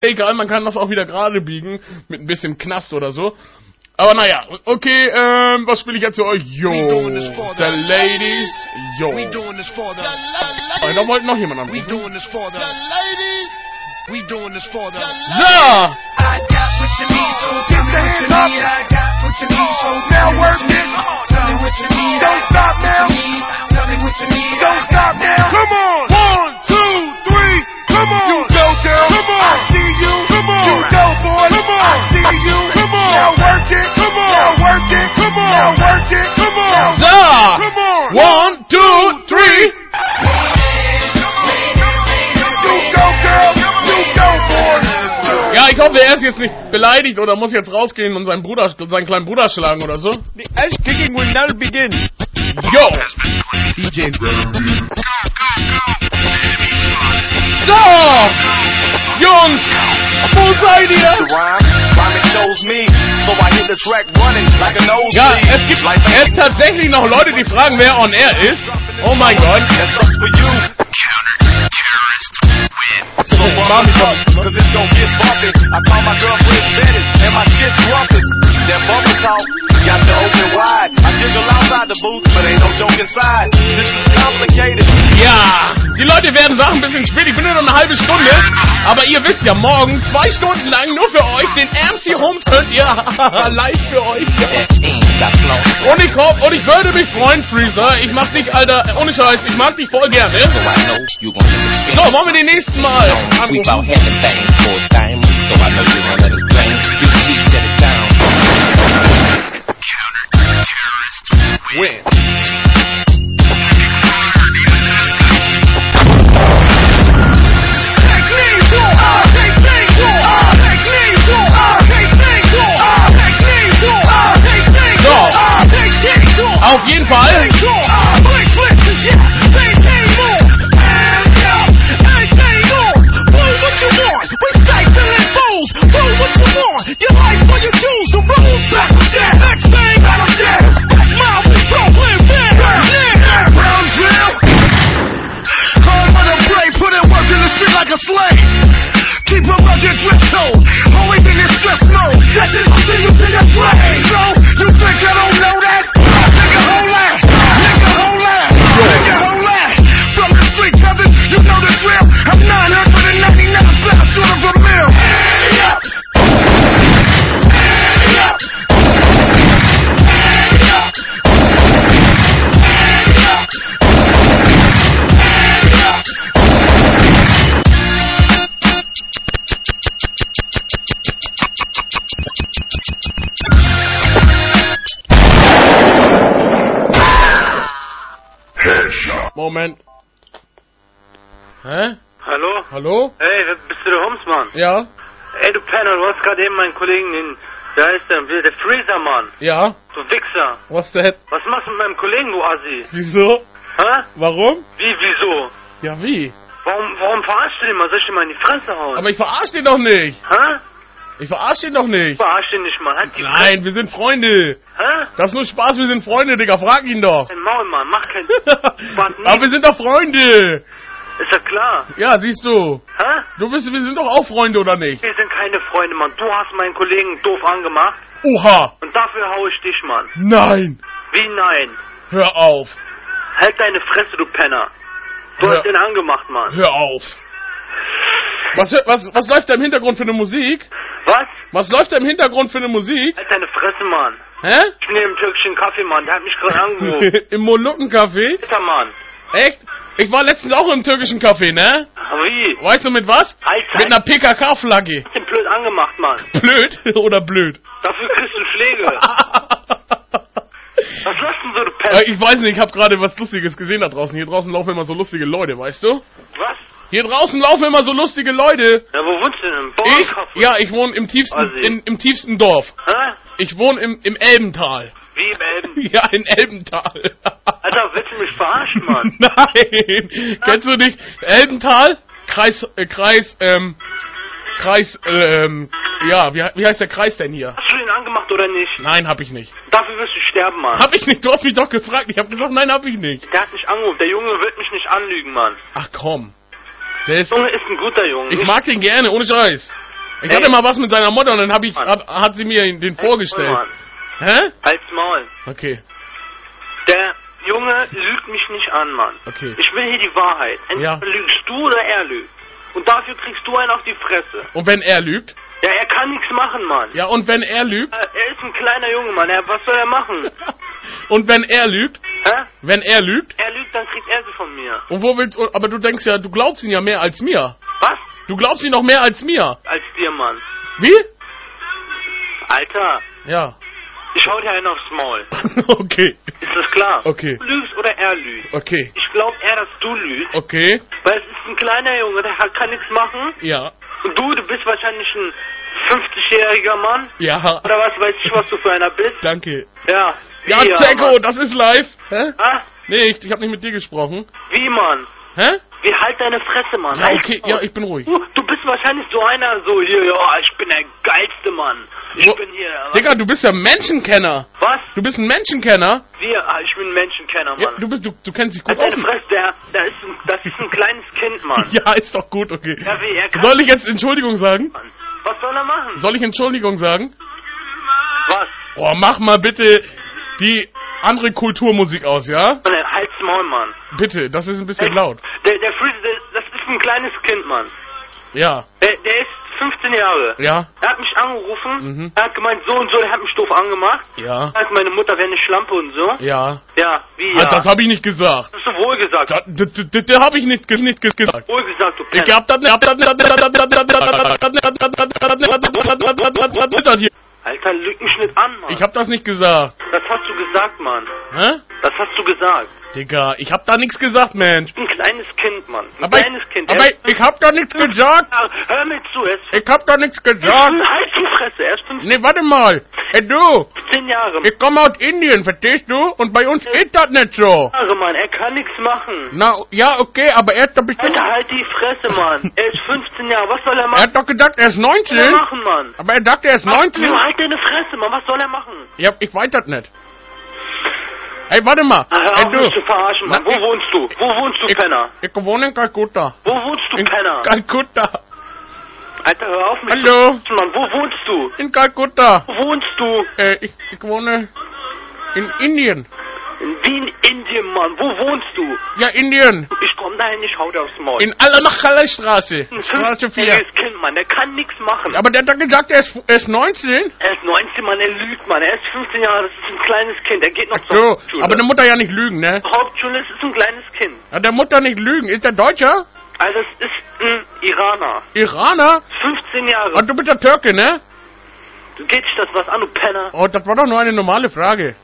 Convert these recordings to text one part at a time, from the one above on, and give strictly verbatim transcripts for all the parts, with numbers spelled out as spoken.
Egal, man kann das auch wieder gerade biegen, mit ein bisschen Knast oder so. Aber naja, okay, ähm, was spiele ich jetzt für euch? Yo, the ladies, yo. Oh, da wollte noch jemand anrufen. So! Come on! One, two, three, come on! You go, girl! Come on! I see you! Come on! You go, boy! Come on! I see you! Come on! Now work it! Come on! Now work it! Come on! Now work it! Come on! So! Come on! One, two, three! You go, girl! You go, boy! Ja, ich hoffe, er ist jetzt nicht beleidigt oder muss jetzt rausgehen und seinen Bruder, seinen kleinen Bruder schlagen oder so. The ass kicking will now begin. Yo! D J. So! Jungs! Wo seid ihr? Ja, es gibt jetzt tatsächlich noch Leute, die fragen, wer on air ist. Oh mein Gott. Mami kommt. Ja, die Leute werden sagen, ein bisschen spät, ich bin nur noch eine halbe Stunde, aber ihr wisst ja, morgen zwei Stunden lang nur für euch, den M C Holmes hört ihr live für euch. Und ich hoffe, und ich würde mich freuen, Freezer, ich mach dich, Alter, ohne Scheiß, ich mag dich voll gerne. So, wollen wir den nächsten Mal anrufen? Win. So, auf jeden Fall. Moment. Hä? Hallo? Hallo? Hey, bist du der Holmes, Mann? Ja? Ey, du Penner, du hast gerade eben meinen Kollegen, den, der heißt der, der Freezer, Mann. Ja? Du Wichser. Was der? Was machst du mit meinem Kollegen, du Assi? Wieso? Hä? Warum? Wie, wieso? Ja, wie? Warum, warum verarschst du den mal? Soll ich dir mal in die Fresse hauen? Aber ich verarsche den doch nicht. Hä? Ich verarsche den doch nicht. Verarsch den nicht mal. Halt die Nein, Fresse. wir sind Freunde. Hä? Das ist nur Spaß, wir sind Freunde, Digga. Frag ihn doch. Dein Maul, Mann. Mach keinen Spaß. Aber wir sind doch Freunde. Ist ja klar. Ja, siehst du. Hä? Du bist, wir sind doch auch Freunde, oder nicht? Wir sind keine Freunde, Mann. Du hast meinen Kollegen doof angemacht. Oha. Und dafür hau ich dich, Mann. Nein. Wie nein? Hör auf. Halt deine Fresse, du Penner. Du Hör- hast den angemacht, Mann. Hör auf. Was, hör- was, was läuft da im Hintergrund für eine Musik? Was? Was läuft da im Hintergrund für eine Musik? Halt deine Fresse, Mann. Hä? Ich bin hier im türkischen Kaffee, Mann. Der hat mich gerade angerufen. Im Moluckencafé? Alter, Mann. Echt? Ich war letztens auch im türkischen Café, ne? Wie? Weißt du mit was? Alter. Mit einer P K K-Flagge. hast den blöd angemacht, Mann. Blöd oder blöd? Dafür kriegst du Schläge. Was läuft denn so, du Penner? Äh, ich weiß nicht, ich habe gerade was Lustiges gesehen da draußen. Hier draußen laufen immer so lustige Leute, weißt du? Was? Hier draußen laufen immer so lustige Leute. Ja, wo wohnst du denn? Im Ich? Bauernkopf? Ja, ich wohne im tiefsten, Assi. in, im tiefsten Dorf. Hä? Ich wohne im, im Elbental. Wie im Elben? Ja, in Elbental. Alter, willst du mich verarschen, Mann? Nein! Kennst du nicht? Elbental? Kreis, äh, Kreis, ähm, Kreis, ähm, ja, wie, wie heißt der Kreis denn hier? Hast du den angemacht oder nicht? Nein, hab ich nicht. Dafür wirst du sterben, Mann. Hab ich nicht, du hast mich doch gefragt. Ich hab gesagt, nein, hab ich nicht. Der hat mich angerufen. Der Junge wird mich nicht anlügen, Mann. Ach komm. Der ist, Der Junge ist ein guter Junge. ich Nicht- mag den gerne, ohne Scheiß. Ich Ey. hatte mal was mit seiner Mutter und dann hab ich, Mann. hab, hat sie mir den vorgestellt. Mann. Hä? Halt's Maul. Okay, Der Junge lügt mich nicht an, Mann. okay. Ich will hier die Wahrheit. Entweder Ja. lügst du oder er lügt. Und dafür kriegst du einen auf die Fresse. Und wenn er lügt? Ja, er kann nichts machen, Mann. Ja, und wenn er lügt? Er er ist ein kleiner Junge, Mann. Er, was soll er machen? Und wenn er lügt? Hä? Wenn er lügt? Er lügt, dann kriegt er sie von mir. Und wo willst du, aber du denkst ja, du glaubst ihn ja mehr als mir. Was? Du glaubst ihn noch mehr als mir. Als dir, Mann. Wie? Alter, Ja. ich hau dir einen aufs Maul. Okay, Ist das klar? Okay. Du lügst oder er lügt. okay, Ich glaub eher, dass du lügst. okay, Weil es ist ein kleiner Junge, der hat- kann nichts machen. ja, Und du, du bist wahrscheinlich ein fünfzigjähriger Mann. ja, Oder was weiß ich, was du für einer bist. danke. Ja. Ja, Wie, Zecko, Mann? das ist live. Hä? Ah? Nicht, ich hab nicht mit dir gesprochen. Wie, Mann? Hä? Wie, halt deine Fresse, Mann. Ja, Halt okay, Maul. ja, ich bin ruhig. Du, du bist wahrscheinlich so einer, so hier, ja, ich bin der geilste Mann. Ich Wo- bin hier. Was? Digga, du bist ja Menschenkenner. Was? Du bist ein Menschenkenner. Wir, ah, ich bin ein Menschenkenner, Ja, Mann. du bist, du, du kennst dich gut Halt aus. deine Fresse, der, der ist ein, das ist ein kleines Kind, Mann. Ja, ist doch gut, okay. Ja, wie, er kann Soll ich jetzt Entschuldigung sagen? Mann. Was soll er machen? Soll ich Entschuldigung sagen? Was? Oh, mach mal bitte die andere Kulturmusik aus, ja? Mann, halt's Maul, Mann. Bitte, das ist ein bisschen laut. Der, der Freeze, der, das ist ein kleines Kind, Mann. Ja, Der, der ist fünfzehn Jahre. ja, Er hat mich angerufen, Mhm. er hat gemeint, so und so, er hat mich doof angemacht. ja, Er sagt, meine Mutter wäre eine Schlampe und so. ja. Ja, wie, Ah, ja. das habe ich nicht gesagt. hast du wohl gesagt. Das, das, das, das habe ich nicht, ge- nicht ge- gesagt. Wohl gesagt, du Ich Penner. hab das nicht. Ich Alter, lüg mich nicht an, Mann. hab das nicht gesagt. Das hast du gesagt, Mann. Hä? Das hast du gesagt. Digga, ich hab da nichts gesagt, Mensch. Ein kleines Kind, Mann. Ein Aber, kleines Kind. aber Er ist ich hab da nichts gesagt. Ja, hör mir zu, er ist Ich hab da nichts gesagt. halt die Fresse, er ist Nee, warte mal. Ey, du. fünfzehn Jahre. Ich komme aus Indien, verstehst du? Und bei uns geht das nicht so. Jahre, Mann, er kann nichts machen. Na, ja, okay, aber er hat doch bestimmt... Alter, halt die Fresse, Mann. Er ist fünfzehn Jahre, was soll er Er machen? hat doch gedacht, er ist Was soll er neunzehn. machen, Mann? Aber er dachte, er ist Ach, neunzehn. du, halt deine Fresse, Mann, was soll er machen? Ja, ich weiß das nicht. Ey, warte mal. Ach, hör Ey, auf mich zu du. verarschen, Mann. Na, Wo ich- wohnst du? Wo wohnst du, Ich, Penner? ich wohne in Kalkutta. Wo wohnst du, In Penner? Kalkutta. Alter, hör auf mich Hallo. zu verarschen, Mann. Wo wohnst du? In Kalkutta. Wo wohnst du? Äh, ich, ich wohne in Indien. In Wien, Indien, Mann. Wo wohnst du? Ja, Indien. Ich komm dahin, ich hau dir aufs Maul. In Alamachala-Straße. Ein Straße vier. fünfjähriges Kind, Mann. Der kann nichts machen. Aber der hat doch gesagt, er ist, er ist neunzehn. Er ist neunzehn, Mann. Er lügt, Mann. Er ist fünfzehn Jahre. Das ist ein kleines Kind. Er geht noch zur So, Hauptschule. aber der Mutter ja nicht lügen, ne? Hauptschule, es ist ein kleines Kind. Ja, der Mutter nicht lügen. Ist der Deutscher? Also es ist ein Iraner. Iraner? fünfzehn Jahre. Und du bist der Türke, ne? Geht dich das was an, du Penner? Oh, das war doch nur eine normale Frage.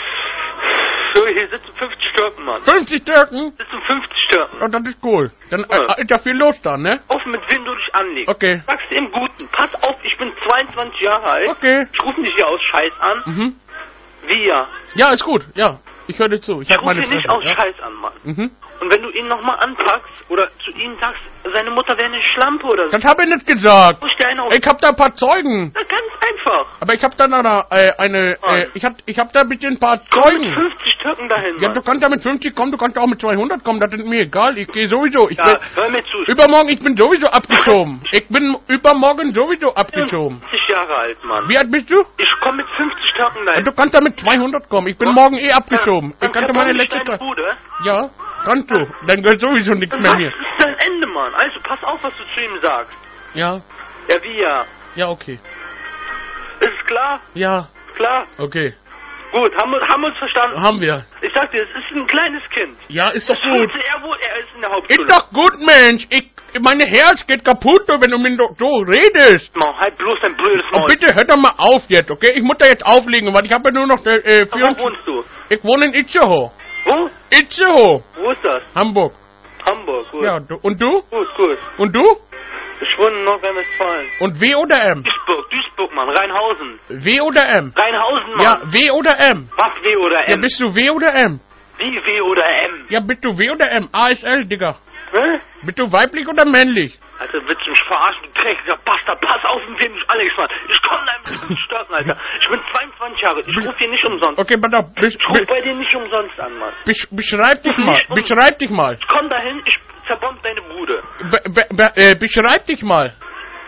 So, hier sitzen fünfzig Türken, Mann. fünfzig Türken? Sitzen fünfzig Türken. Oh, das ist cool. Dann Ja. äh, ist ja viel los da, ne? Auf, mit wem du dich anlegst. Okay. Sagst du im Guten. Pass auf, ich bin zweiundzwanzig Jahre alt. Okay. Ich rufe dich hier aus Scheiß an. Mhm. Wie ja? Ja, ist gut. Ja, ich höre dir zu. Ich, Ich hab rufe meine dich nicht Fresse. aus Ja. Scheiß an, Mann. Mhm. Und wenn du ihn nochmal anpackst oder zu ihm sagst, seine Mutter wäre eine Schlampe oder so, Das habe ich nicht gesagt. muss ich dir einen auf... Ich hab da ein paar Zeugen. Na, ganz einfach. Aber ich hab da noch äh, eine, äh, ich hab, ich hab da bitte ein paar Komm mit Zeugen. fünfzig Türken dahin, Ja, Mann. du kannst da mit fünfzig kommen, du kannst auch mit zweihundert kommen, das ist mir egal. Ich gehe sowieso. Ich Ja, bin, hör mir zu. übermorgen, ich bin sowieso abgeschoben. Ich bin übermorgen sowieso abgeschoben. fünfzig Jahre alt, Mann. Wie alt bist du? Ich komme mit fünfzig Türken dahin. Du kannst da mit zweihundert kommen. Ich bin morgen eh abgeschoben. Ich Dann kannte verbrauch meine ich letzte deine Tag. Bude. Ja, kannst du. Dann gehört sowieso nichts Dann mehr was mir. ist dein Ende, Mann. Also, pass auf, was du zu ihm sagst. Ja, Ja, wie ja? ja, okay. Ist es klar? Ja, Klar. okay. Gut, haben wir, haben wir uns verstanden? Haben wir. Ich sag dir, es ist ein kleines Kind. Ja, ist doch Das gut. wusste er wohl, er ist in der Hauptschule. Ist doch gut, Mensch. Ich, meine Herz geht kaputt, wenn du mit so redest. Mann, halt bloß dein blödes Und Maul. bitte hör doch mal auf jetzt, okay? Ich muss da jetzt auflegen, weil ich habe ja nur noch äh, Wo vierundzwanzig. wohnst du? Ich wohne in Itzehoe. Wo? Itzehoe, Wo ist das? Hamburg. Hamburg, gut. Ja, du, und du? Gut, gut. Und du? Ich wohne in Nordrhein-Westfalen. Und W oder M? Duisburg, Duisburg, Mann. Rheinhausen. W oder M? Rheinhausen, Mann. Ja, W oder M? Was W oder Ja, M? bist du W oder M? Wie W oder M? Ja, bist du W oder M? A S L, Digga. Hä? Bist du weiblich oder männlich? Alter, willst du mich verarschen, du dreckiger Bastard? Pass auf, mit wem ich alle gespannt. Ich komm da ein bisschen stärken, Alter. Ich bin zweiundzwanzig Jahre. Ich ruf hier nicht umsonst. Okay, pass auf. Besch, Ich ruf be, bei dir nicht umsonst an, Mann. besch, beschreib dich Ruf mal. nicht um- Beschreib dich mal. Ich komm dahin, ich zerbomb deine Bude. Be, be, be, äh, beschreib dich mal.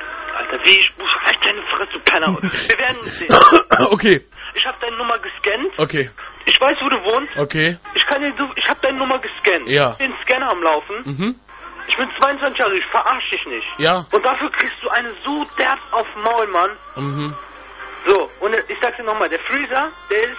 Alter, wie ich muss halt deine Fresse, du Penner. Wir werden uns sehen. Okay. Ich hab deine Nummer gescannt. Okay. Ich weiß, wo du wohnst. Okay. Ich kann dir, ich hab deine Nummer gescannt. Ja. Ich hab den Scanner am Laufen. Mhm. Ich bin zweiundzwanzig Jahre, ich verarsch dich nicht. Ja. Und dafür kriegst du eine so derb auf Maul, Mann. Mhm. So, und ich sag's dir nochmal, der Freezer, der ist...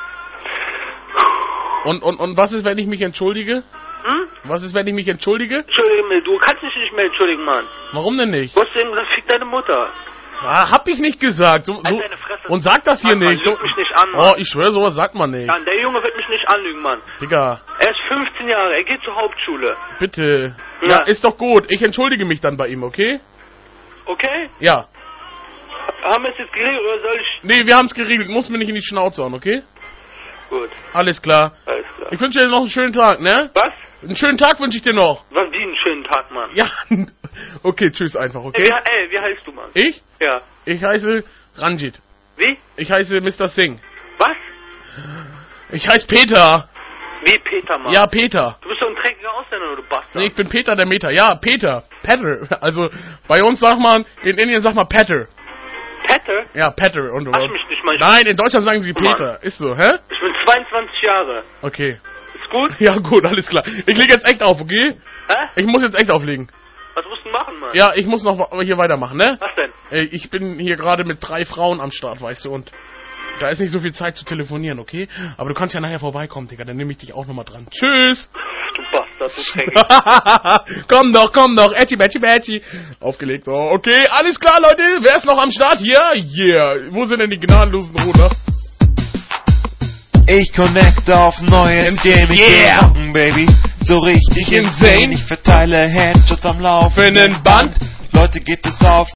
Und, und, und was ist, wenn ich mich entschuldige? Hm? Was ist, wenn ich mich entschuldige? Entschuldige mir, du kannst dich nicht mehr entschuldigen, Mann. Warum denn nicht? Du hast eben gesagt, fick deine Mutter. Ah, hab ich nicht gesagt. So, so, Halt deine Fresse. und sag das hier Mann, nicht. Mann, lüg mich nicht an, Mann. Oh, ich schwöre, sowas sagt man nicht. Ja, der Junge wird mich nicht anlügen, Mann. Digga, Er ist fünfzehn Jahre, er geht zur Hauptschule. bitte. Ja. Ja. Ist doch gut. Ich entschuldige mich dann bei ihm, okay? Okay? Ja. Haben wir es jetzt geregelt oder soll ich... Nee, wir haben's geregelt. Muss mir nicht in die Schnauze hauen, okay? Gut, Alles klar. alles klar. Ich wünsche dir noch einen schönen Tag, ne? Was? Einen schönen Tag wünsche ich dir noch. Was, wie einen schönen Tag, Mann. Ja. Okay, tschüss einfach, okay? Ey, ja, ey, wie heißt du, Mann? Ich? Ja. Ich heiße Ranjit. Wie? Ich heiße Mister Singh. Was? Ich heiße Peter. Wie Peter, Mann? Ja, Peter. Du bist doch ein dreckiger Ausländer, du Bastard. Nee, ich bin Peter der Meter. Ja, Peter. Peter. Also, bei uns sagt man, in Indien sagt man Peter. Peter? Ja, Peter. Und, Hasch mich nicht mal. nein, in Deutschland sagen sie Guck mal. Peter. Ist so, hä? Ich bin zweiundzwanzig Jahre. Okay. Ist gut? Ja, gut, alles klar. Ich lege jetzt echt auf, okay? Hä? Ich muss jetzt echt auflegen. Was musst du machen, Mann? Ja, ich muss noch hier weitermachen, ne? Was denn? Ey, ich bin hier gerade mit drei Frauen am Start, weißt du, und da ist nicht so viel Zeit zu telefonieren, okay? Aber du kannst ja nachher vorbeikommen, Digga, dann nehme ich dich auch nochmal dran. Tschüss! Du Bastard, du dreckig. Komm doch, komm doch, Etchi, Betchi, Betchi. Aufgelegt, so, okay, alles klar, Leute, wer ist noch am Start hier? Yeah, wo sind denn die gnadenlosen Ruder? Ich connecte auf neues Game, ich Yeah. will rocken, Baby. So richtig Insane. insane, ich verteile Headshots am laufenden Band. Leute, geht es auf